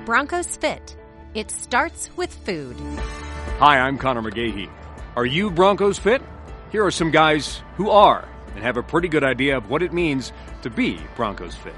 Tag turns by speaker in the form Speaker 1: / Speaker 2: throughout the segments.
Speaker 1: Broncos Fit. It starts with food.
Speaker 2: Hi, I'm Connor McGahee. Are you Broncos fit? Here are some guys who are and have a pretty good idea of what it means to be Broncos fit.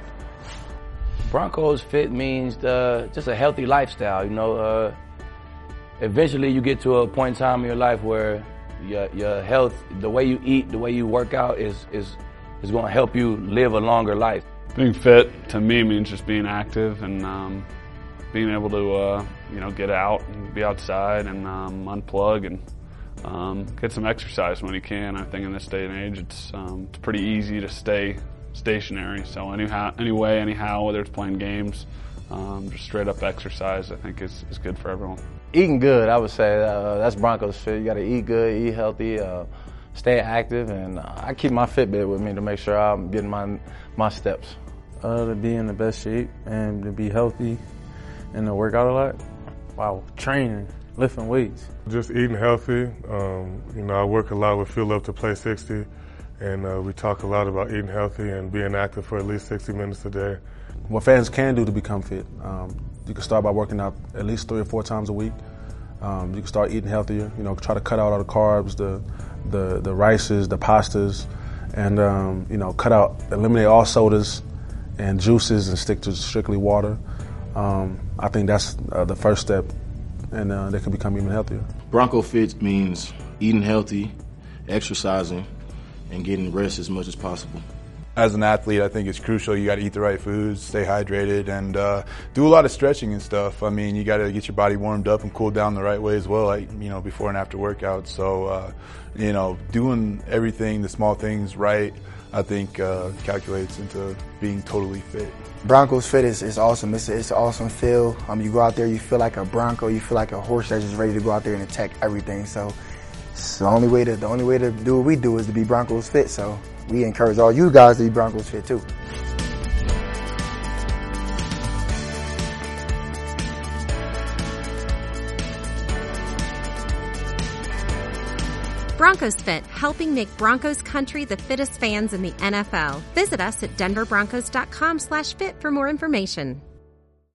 Speaker 3: Broncos fit means just a healthy lifestyle. Eventually you get to a point in time in your life where your health, the way you eat, the way you work out is going to help you live a longer life.
Speaker 4: Being fit to me means just being active and being able to get out and be outside and unplug and get some exercise when you can. I think in this day and age it's pretty easy to stay stationary. So anyhow, whether it's playing games, just straight up exercise, I think is good for everyone.
Speaker 5: Eating good, I would say that's Broncos fit. You got to eat good, eat healthy, stay active, and I keep my Fitbit with me to make sure I'm getting my steps.
Speaker 6: To be in the best shape and to be healthy and to work out a lot. Wow, training, lifting weights.
Speaker 7: Just eating healthy. I work a lot with Fuel Up to Play 60, and we talk a lot about eating healthy and being active for at least 60 minutes a day.
Speaker 8: What fans can do to become fit, you can start by working out at least 3 or 4 times a week. You can start eating healthier. Try to cut out all the carbs, the rices, the pastas, and eliminate all sodas and juices and stick to strictly water. I think that's the first step, and they can become even healthier.
Speaker 9: Bronco Fit means eating healthy, exercising, and getting rest as much as possible.
Speaker 10: As an athlete, I think it's crucial. You got to eat the right foods, stay hydrated, and do a lot of stretching and stuff. I mean, you got to get your body warmed up and cooled down the right way as well, before and after workouts. So, doing everything, the small things right, I think calculates into being totally fit.
Speaker 11: Broncos fit is awesome. It's an awesome feel. You go out there, you feel like a Bronco. You feel like a horse that's just ready to go out there and attack everything. So it's the only way to do what we do is to be Broncos fit. So we encourage all you guys to be Broncos fit too.
Speaker 1: Broncos Fit, helping make Broncos country the fittest fans in the NFL. Visit us at denverbroncos.com/fit for more information.